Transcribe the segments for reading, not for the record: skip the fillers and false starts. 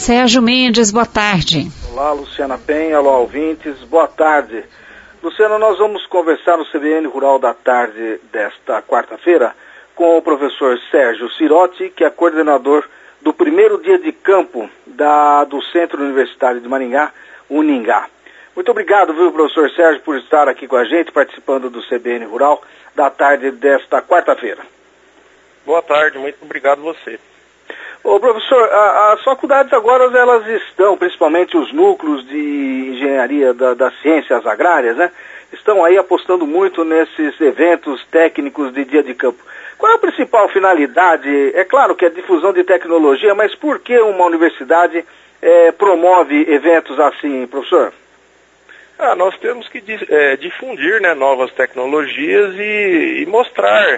Sérgio Mendes, boa tarde. Olá, Luciana Penha, alô, ouvintes, boa tarde. Luciana, nós vamos conversar no CBN Rural da Tarde desta quarta-feira com o professor Sérgio Cirotti, que é coordenador do primeiro dia de campo do Centro Universitário de Maringá, Uningá. Muito obrigado, viu, professor Sérgio, por estar aqui com a gente, participando do CBN Rural da Tarde desta quarta-feira. Boa tarde, muito obrigado a você. Ô, professor, as faculdades agora, elas estão, principalmente os núcleos de engenharia das ciências agrárias, né? Estão aí apostando muito nesses eventos técnicos de dia de campo. Qual é a principal finalidade? É claro que é difusão de tecnologia, mas por que uma universidade promove eventos assim, professor? Nós temos que difundir, né, novas tecnologias e mostrar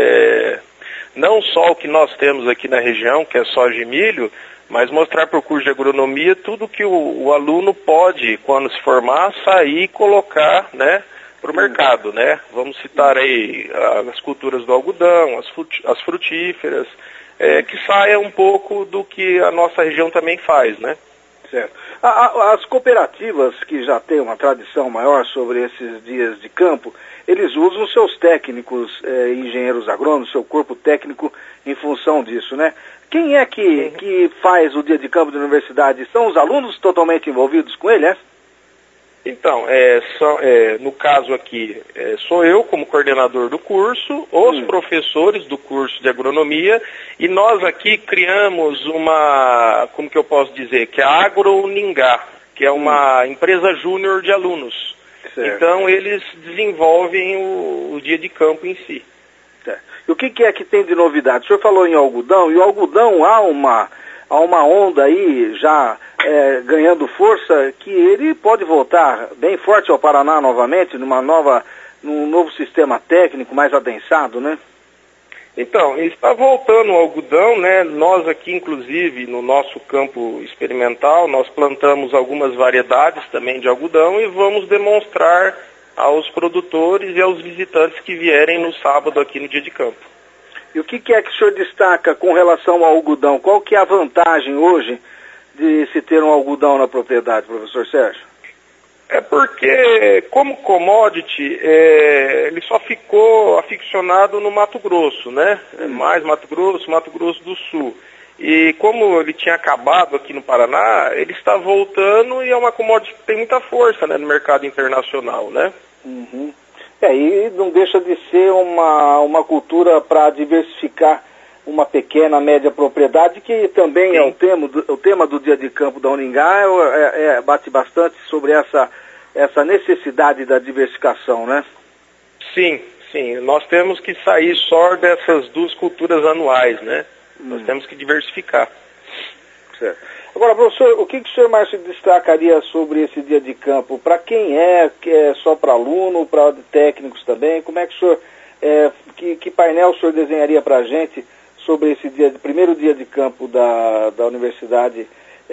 não só o que nós temos aqui na região, que é soja e milho, mas mostrar para o curso de agronomia tudo que o aluno pode, quando se formar, sair e colocar, né, para o mercado, né? Vamos citar aí as culturas do algodão, as frutíferas, que saia um pouco do que a nossa região também faz, né? Certo. As cooperativas que já têm uma tradição maior sobre esses dias de campo, eles usam seus técnicos, engenheiros agrônomos, seu corpo técnico em função disso, né? Quem é que faz o dia de campo da universidade? São os alunos totalmente envolvidos com ele, é? Então, no caso aqui, sou eu como coordenador do curso, os professores do curso de agronomia, e nós aqui criamos uma, como que eu posso dizer, que é a Agro-Uningá, que é uma empresa júnior de alunos. Certo. Então, eles desenvolvem o dia de campo em si. Certo. E o que é que tem de novidade? O senhor falou em algodão, e o algodão há uma onda aí já ganhando força, que ele pode voltar bem forte ao Paraná novamente, num novo sistema técnico mais adensado, né? Então, está voltando o algodão, né? Nós aqui, inclusive, no nosso campo experimental, nós plantamos algumas variedades também de algodão e vamos demonstrar aos produtores e aos visitantes que vierem no sábado aqui no dia de campo. E o que é que o senhor destaca com relação ao algodão? Qual que é a vantagem hoje de se ter um algodão na propriedade, professor Sérgio? É porque, como commodity, ele só ficou aficionado no Mato Grosso, né? Mais Mato Grosso do Sul. E como ele tinha acabado aqui no Paraná, ele está voltando e é uma commodity que tem muita força, né, no mercado internacional, né? Uhum. E não deixa de ser uma cultura para diversificar uma pequena, média propriedade, que também Sim. é o tema do dia de campo da Uningá, bate bastante sobre essa necessidade da diversificação, né? Sim. Nós temos que sair só dessas duas culturas anuais, né? Nós temos que diversificar. Certo. Agora, professor, o que o senhor mais destacaria sobre esse dia de campo? Para quem que é só para aluno, para técnicos também? Como é que o senhor, que painel o senhor desenharia para a gente sobre esse primeiro dia de campo da universidade,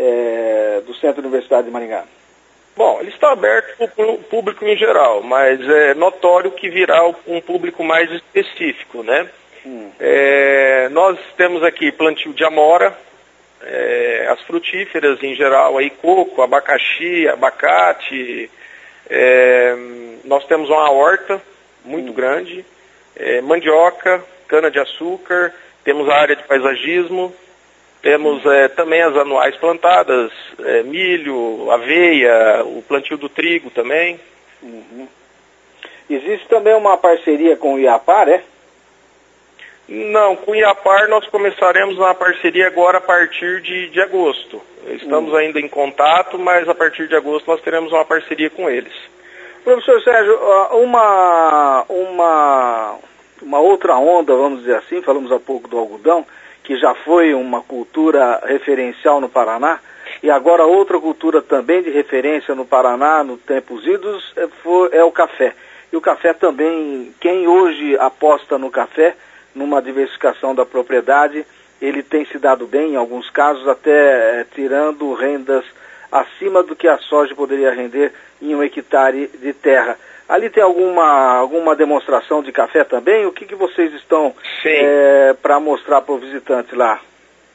do Centro Universitário de Maringá? Bom, ele está aberto para o público em geral, mas é notório que virá um público mais específico, né? Nós temos aqui plantio de amora, as frutíferas em geral, aí coco, abacaxi, abacate, nós temos uma horta muito grande, mandioca, cana-de-açúcar, temos a área de paisagismo, temos também as anuais plantadas, milho, aveia, o plantio do trigo também. Existe também uma parceria com o Iapar, Não, com o Iapar nós começaremos uma parceria agora a partir de agosto. Estamos ainda em contato, mas a partir de agosto nós teremos uma parceria com eles. Professor Sérgio, uma outra onda, vamos dizer assim, falamos há pouco do algodão, que já foi uma cultura referencial no Paraná, e agora outra cultura também de referência no Paraná, no tempos idos, é o café. E o café também, quem hoje aposta no café, numa diversificação da propriedade, ele tem se dado bem, em alguns casos, até tirando rendas acima do que a soja poderia render em 1 hectare de terra. Ali tem alguma demonstração de café também? O que vocês estão para mostrar para o visitante lá?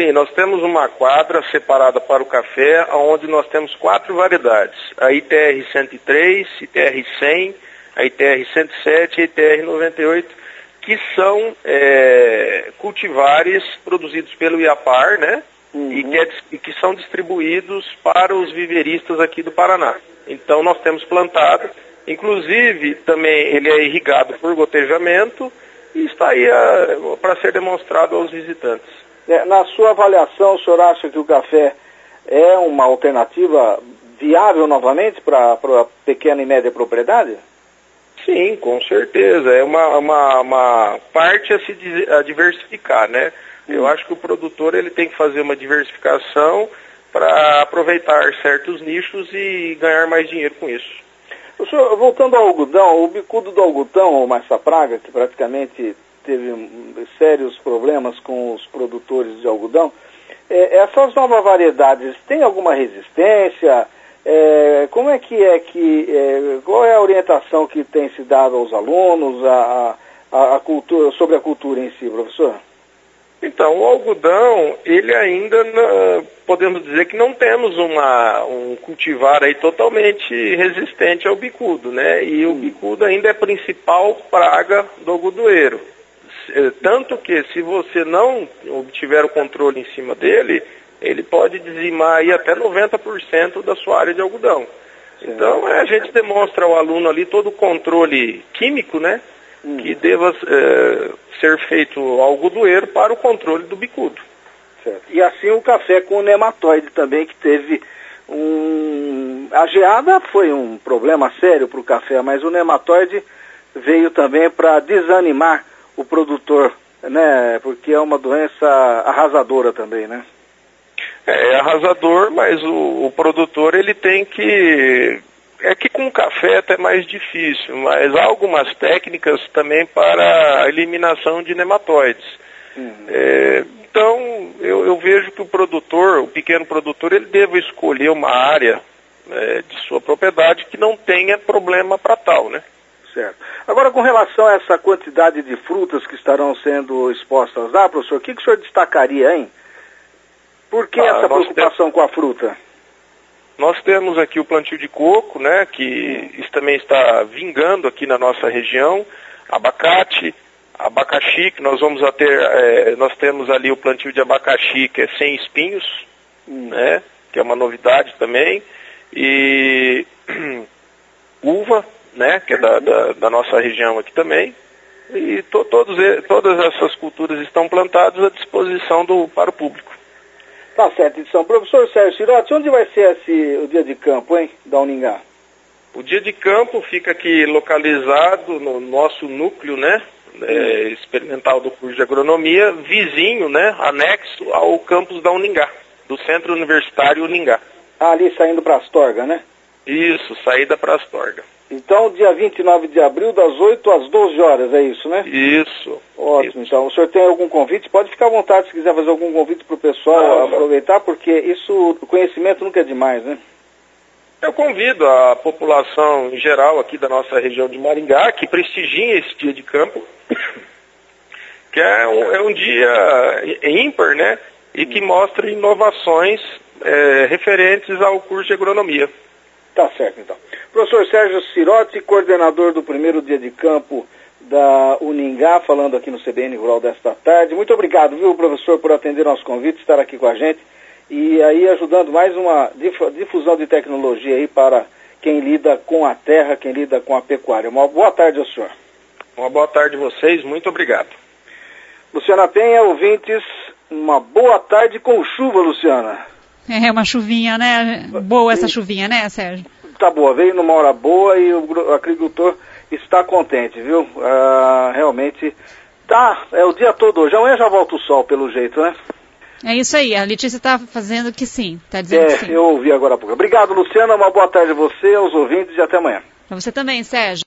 Sim, nós temos uma quadra separada para o café, onde nós temos 4 variedades. A ITR 103, ITR 100, a ITR 107 e a ITR 98, que são cultivares produzidos pelo IAPAR, né? E que são distribuídos para os viveristas aqui do Paraná. Então nós temos plantado, inclusive também ele é irrigado por gotejamento e está aí para ser demonstrado aos visitantes. Na sua avaliação, o senhor acha que o café é uma alternativa viável novamente para a pequena e média propriedade? Sim, com certeza. É uma parte a diversificar, né? Eu acho que o produtor ele tem que fazer uma diversificação para aproveitar certos nichos e ganhar mais dinheiro com isso. O senhor, voltando ao algodão, o bicudo do algodão, o Massa Praga, que praticamente teve sérios problemas com os produtores de algodão, essas novas variedades têm alguma resistência? Como é que qual é a orientação que tem se dado aos alunos, a cultura, sobre a cultura em si, professor? Então, o algodão, ele ainda, podemos dizer que não temos um cultivar aí totalmente resistente ao bicudo, né? E o bicudo ainda é a principal praga do algodoeiro. Tanto que, se você não obtiver o controle em cima dele, ele pode dizimar aí até 90% da sua área de algodão. Sim. Então, a gente demonstra ao aluno ali todo o controle químico, né? Que deva ser feito ao algodoeiro para o controle do bicudo. Certo. E assim o café com o nematóide também, que teve a geada foi um problema sério para o café, mas o nematóide veio também para desanimar o produtor, né? Porque é uma doença arrasadora também, né? É arrasador, mas o produtor ele tem que... É que com café é até mais difícil, mas há algumas técnicas também para a eliminação de nematóides. Então, eu vejo que o pequeno produtor, ele deve escolher uma área de sua propriedade que não tenha problema para tal, né? Certo. Agora, com relação a essa quantidade de frutas que estarão sendo expostas lá, professor, o que o senhor destacaria, hein? Por que essa preocupação com a fruta? Nós temos aqui o plantio de coco, né, que isso também está vingando aqui na nossa região, abacate, abacaxi, que nós temos ali o plantio de abacaxi, que é sem espinhos, né, que é uma novidade também, e uva, né, que é da nossa região aqui também, e todas essas culturas estão plantadas à disposição para o público. Tá certo, edição. Professor Sérgio Sirotti, onde vai ser o dia de campo, hein, da Uningá? O dia de campo fica aqui localizado no nosso núcleo, né, experimental do curso de agronomia, vizinho, né, anexo ao campus da Uningá, do Centro Universitário Uningá. Ali saindo para Astorga, né? Isso, saída para Astorga. Então, dia 29 de abril, das 8 às 12 horas, é isso, né? Isso. Ótimo, então. O senhor tem algum convite? Pode ficar à vontade se quiser fazer algum convite para o pessoal aproveitar, porque o conhecimento nunca é demais, né? Eu convido a população em geral aqui da nossa região de Maringá que prestigiem esse dia de campo, que é um dia ímpar, né? E que mostra inovações referentes ao curso de agronomia. Tá certo, então. Professor Sérgio Sirotti, coordenador do primeiro dia de campo da Uningá, falando aqui no CBN Rural desta tarde. Muito obrigado, viu, professor, por atender nosso convite, estar aqui com a gente e aí ajudando mais uma difusão de tecnologia aí para quem lida com a terra, quem lida com a pecuária. Uma boa tarde ao senhor. Uma boa tarde a vocês, muito obrigado. Luciana Penha, ouvintes, uma boa tarde com chuva, Luciana. É uma chuvinha, né? Boa essa chuvinha, né, Sérgio? Tá boa, veio numa hora boa e o agricultor está contente, viu? Realmente tá, o dia todo hoje. Amanhã já volta o sol, pelo jeito, né? É isso aí, a Letícia está fazendo que sim, está dizendo que sim. Eu ouvi agora há pouco. Obrigado, Luciana, uma boa tarde a você, aos ouvintes e até amanhã. Para você também, Sérgio.